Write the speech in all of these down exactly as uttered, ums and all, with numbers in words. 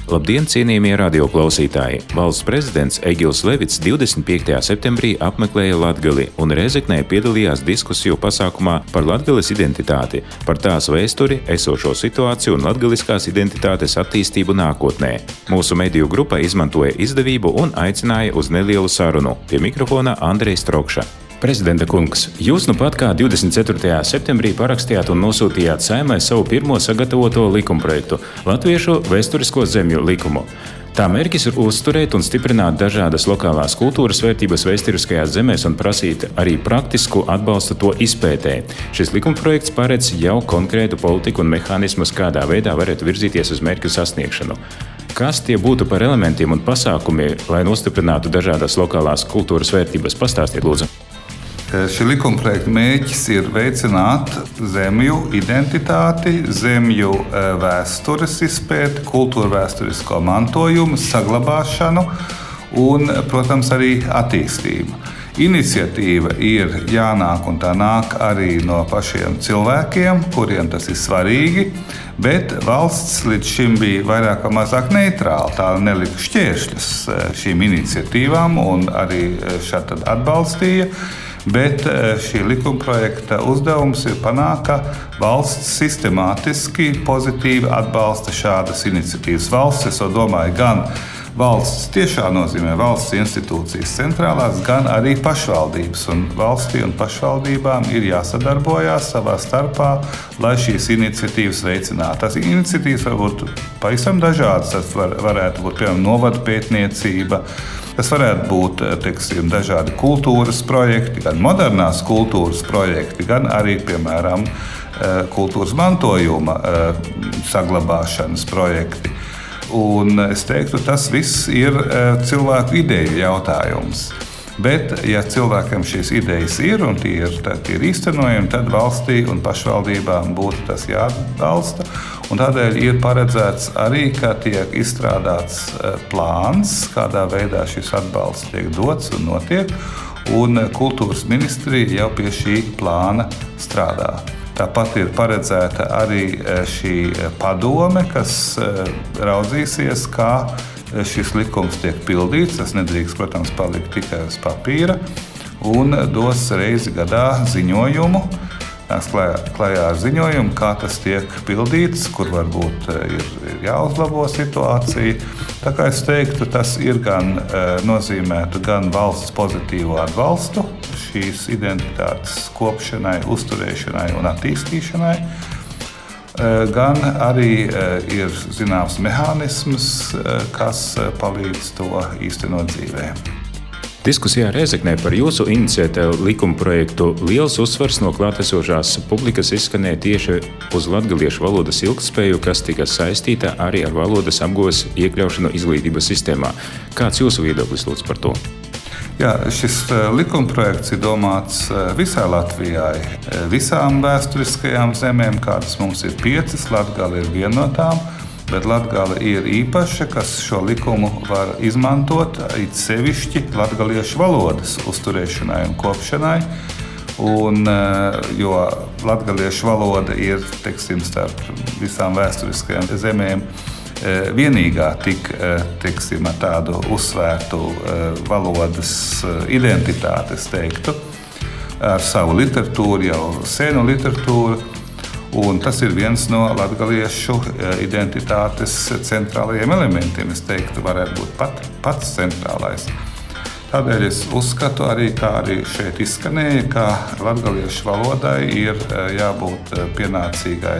Labdien, cienījamie radioklausītāji! Valsts prezidents Egils Levits divdesmit piektajā septembrī apmeklēja Latgali un Rēzeknē piedalījās diskusiju pasākumā par Latgales identitāti, par tās vēsturi, esošo situāciju un latgaliskās identitātes attīstību nākotnē. Mūsu mediju grupa izmantoja izdevību un aicināja uz nelielu sarunu. Pie mikrofona Andrejs Trokša. Prezidenta kungs, jūs nu pat kā divdesmit ceturtajā septembrī parakstījāt un nosūtījāt Saeimai savu pirmo sagatavoto likumprojektu – Latviešu vēsturisko zemju likumu. Tā mērķis ir uzturēt un stiprināt dažādas lokālās kultūras vērtības vēsturiskajās zemēs un prasīt arī praktisku atbalstu to izpētē. Šis likumprojekts paredz jau konkrētu politiku un mehānismus, kādā veidā varētu virzīties uz mērķu sasniegšanu. Kas tie būtu par elementiem un pasākumiem, lai nostiprinātu dažādas lokālās kultūras vērtības? Pastāstiet, lūdzu. Šī likumprojekta mērķis ir veicināt zemju identitāti, zemju vēstures izpēti, kultūra vēsturisko mantojumu, saglabāšanu un, protams, arī attīstību. Iniciatīva ir jānāk un tā nāk arī no pašiem cilvēkiem, kuriem tas ir svarīgi, bet valsts līdz šim bija vairāk vai mazāk neitrāla. Tā nelika šķēršļus šīm iniciatīvām un arī šādi atbalstīja. Bet šī likumprojekta uzdevums ir panākt, ka valsts sistemātiski pozitīvi atbalsta šādas iniciatīvas. Valsts, es domāju, gan valsts tiešā nozīmē valsts institūcijas centrālās, gan arī pašvaldības. Un valstī un pašvaldībām ir jāsadarbojās savā starpā, lai šīs iniciatīvas veicinātu. Tās iniciatīvas var būt pavisam dažādas. Tas var, varētu būt, piemēram, novadu pētniecība. Tas varētu būt, teiksim, dažādi kultūras projekti, gan modernās kultūras projekti, gan arī, piemēram, kultūras mantojuma saglabāšanas projekti. Un es teiktu, tas viss ir cilvēku ideju jautājums. Bet, ja cilvēkam šīs idejas ir un tie ir, tie ir īstenojami, tad valstī un pašvaldībām būtu tas jāatbalsta. Un tādēļ ir paredzēts arī, ka tiek izstrādāts plāns, kādā veidā šis atbalsts tiek dots un notiek. Un kultūras ministrija jau pie šī plāna strādā. Tāpat ir paredzēta arī šī padome, kas raudzīsies, kā šis likums tiek pildīts. Tas nedrīkst, protams, palikt tikai uz papīra. Un dos reizi gadā ziņojumu, nāks klajā, klajā ar ziņojumu, kā tas tiek pildīts, kur varbūt ir, ir jāuzlabo situācija. Tā kā es teiktu, tas ir gan nozīmētu gan valsts pozitīvo atbalstu šīs identitātes kopšanai, uzturēšanai un attīstīšanai, gan arī ir zināms mehānisms, kas palīdz to īstenot dzīvē. Diskusijā Rēzeknē par jūsu iniciēto likumprojektu liels uzsvars no klātesošās publikas izskanēja tieši uz latgaliešu valodas ilgtspēju, kas tika saistīta arī ar valodas apguves iekļaušanu izglītības sistēmā. Kāds jūsu viedoklis, lūdzu, par to? Jā, šis likumprojekts ir domāts visai Latvijai, visām vēsturiskajām zemēm, kādas mums ir piecas. Latgale ir viena no tām, bet Latgale ir īpaša, kas šo likumu var izmantot it sevišķi latgaliešu valodas uzturēšanai un kopšanai. Un, jo latgaliešu valoda ir, teiksim, starp visām vēsturiskajām zemēm vienīgā tik, teiksim, tādu uzsvērtu valodas identitāti, es teiktu, ar savu literatūru, jau senu literatūru. Un tas ir viens no latgaliešu identitātes centrālajiem elementiem. Es teiktu, varētu būt pat, pats centrālais. Tādēļ es uzskatu arī, kā arī šeit izskanēja, ka latgaliešu valodai ir jābūt pienācīgai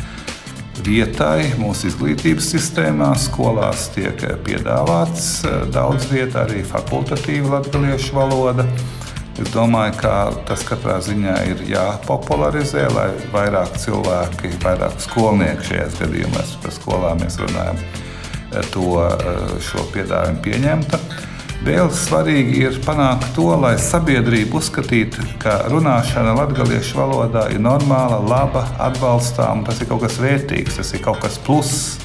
vietai mūsu izglītības sistēmā. Skolās tiek piedāvāts daudz vietā arī fakultatīva latgaliešu valoda. Es domāju, ka tas katrā ziņā ir jāpopularizē, lai vairāk cilvēki, vairāk skolnieki šajās gadījumās, par skolām mēs runājam, to, šo piedāvājumu pieņemta. Vēl svarīgi ir panākt to, lai sabiedrība uzskatītu, ka runāšana latgaliešu valodā ir normāla, laba, atbalstām. Tas ir kaut kas vērtīgs, tas ir kaut kas pluss.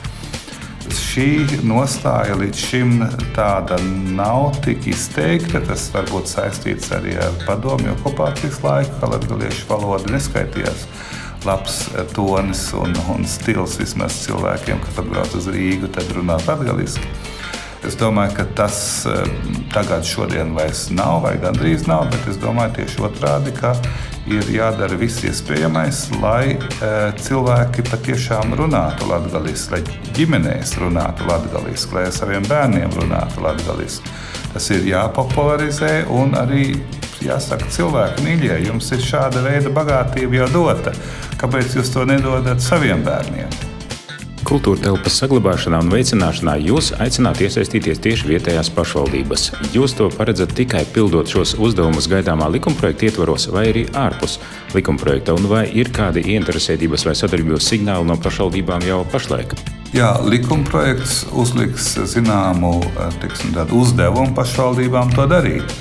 Šī nostāja līdz šim tāda nav tik izteikta. Tas varbūt saistīts arī ar padomju okupācijas laiku, ka latgaliešu valoda neskaitījās labs tonis un, un stils vismaz cilvēkiem, kas atbrauc uz Rīgu, tad runāt latgaliski. Es domāju, ka tas tagad šodien vairs nav vai gandrīz nav, bet es domāju tieši otrādi, ka ir jādara viss iespējamais, lai e, cilvēki patiešām runātu latgaliski, lai ģimenēs runātu latgaliski, lai ar saviem bērniem runātu latgaliski. Tas ir jāpopularizē un arī jāsaka, cilvēki mīļie, jums ir šāda veida bagātība jau dota. Kāpēc jūs to nedodat saviem bērniem? Kultūra telpas saglabāšanā un veicināšanā jūs aicināt iesaistīties tieši vietējās pašvaldības. Jūs to paredzat tikai pildot šos uzdevumus gaidāmā likumprojekta ietvaros vai arī ārpus likumprojekta, un vai ir kādi ieinteresētības vai sadarbības signāli no pašvaldībām jau pašlaik? Jā, likumprojekts uzliks zināmu teiksim, uzdevumu pašvaldībām to darīt.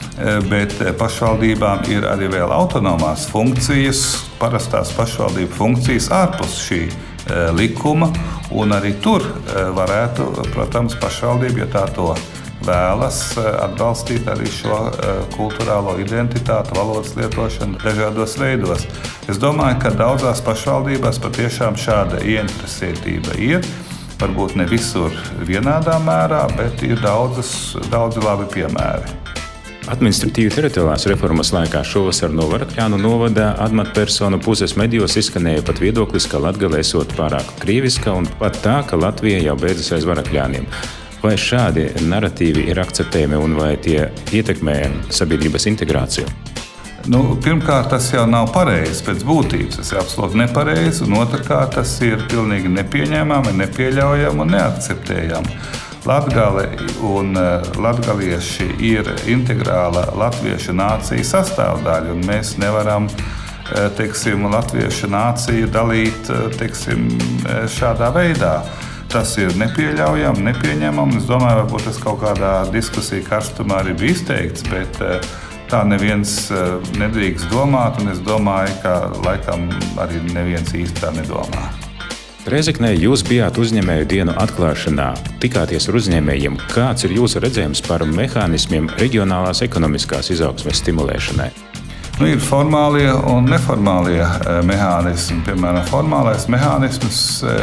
Bet pašvaldībām ir arī vēl autonomās funkcijas, parastās pašvaldību funkcijas ārpus šī likuma, un arī tur varētu, protams, pašvaldība, ja tā to vēlas, atbalstīt arī šo kultūrālo identitāti, valodas lietošanu dažādos veidos. Es domāju, ka daudzās pašvaldībās patiešām šāda ieinteresētība ir. Varbūt ne visur vienādā mērā, bet ir daudzas, daudzi labi piemēri. Administratīvi teritoriālās reformas laikā šovasar no Varakļānu novada amatpersonu puses medijos izskanēja pat viedoklis, ka Latgale esot pārāk krieviska un pat tā, ka Latvija jau beidzas aiz Varakļāniem. Vai šādi naratīvi ir akceptējami un vai tie ietekmē sabiedrības integrāciju? Nu, pirmkārt, tas jau nav pareizi pēc būtības. Tas ir absolūti nepareizi, un otrkārt, tas ir pilnīgi nepieņēmami, nepieļaujami un neakceptējami. Latgale un latgalieši ir integrāla latviešu nācijas sastāvdaļa, un mēs nevaram teiksim, latviešu nāciju dalīt teiksim, šādā veidā. Tas ir nepieļaujami, nepieņemami. Es domāju, varbūt tas kaut kādā diskusija karstumā arī bija izteikts, bet tā neviens nedrīkst domāt, un es domāju, ka laikam arī neviens īsti tā nedomā. Rēzeknē jūs bijāt uzņēmēju dienu atklāšanā. Tikāties ar uzņēmējiem. Kāds ir jūsu redzējums par mehānismiem reģionālās ekonomiskās izaugsmes stimulēšanai? Nu, ir formālie un neformālie mehānismi. Piemēram, formālais mehānisms,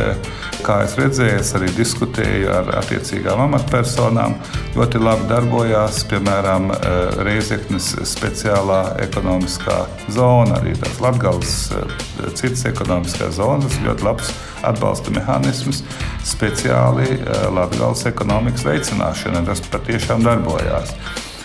kā es redzēju, es arī diskutēju ar attiecīgām amatpersonām, ļoti labi darbojās, piemēram, Rēzeknes speciālā ekonomiskā zona, arī tās Latgales citas ekonomiskās zonas, ļoti labs atbalsta mehānisms speciāli Latgales ekonomikas veicināšanai. Tas patiešām darbojās.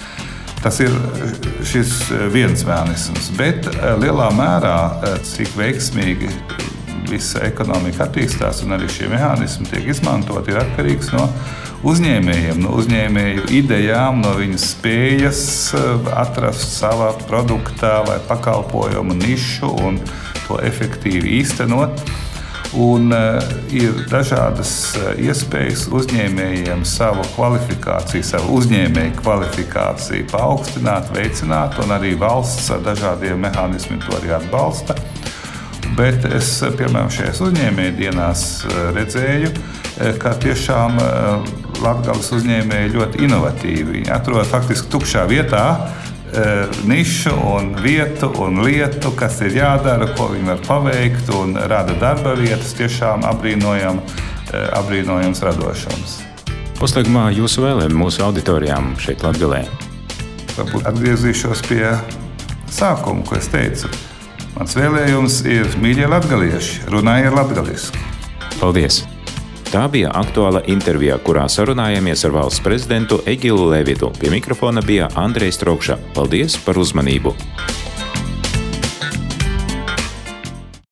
Tas ir šis viens mehānisms, bet lielā mērā, cik veiksmīgi visa ekonomika attīstās un arī šie mehānismi tiek izmantot, ir atkarīgs no uzņēmējiem, no uzņēmēju idejām, no viņu spējas atrast savā produktā vai pakalpojumu nišu un to efektīvi īstenot. Un uh, ir dažādas uh, iespējas uzņēmējiem savu kvalifikāciju, savu uzņēmēju kvalifikāciju paaugstināt, veicināt, un arī valsts ar dažādiem mehānismiem to arī atbalsta. Bet es, piemēram, šajās uzņēmēju dienās redzēju, ka tiešām Latgales uzņēmēji ļoti inovatīvi. Viņi atrod faktiski tukšā vietā nišu un vietu un lietu, kas ir jādara, ko viņi var paveikt, un rada darba vietas, tiešām apbrīnojam, apbrīnojams radošums. Noslēgumā jūsu vēlējumi mūsu auditorijām šeit Latgalē. Varbūt atgriezīšos pie sākuma, ko es teicu. Mans vēlējums ir mīļie latgalieši, runājiet latgaliski. Paldies! Tā bija aktuāla intervija, kurā sarunājāmies ar valsts prezidentu Egilu Levitu. Pie mikrofona bija Andrejs Trokša. Paldies par uzmanību!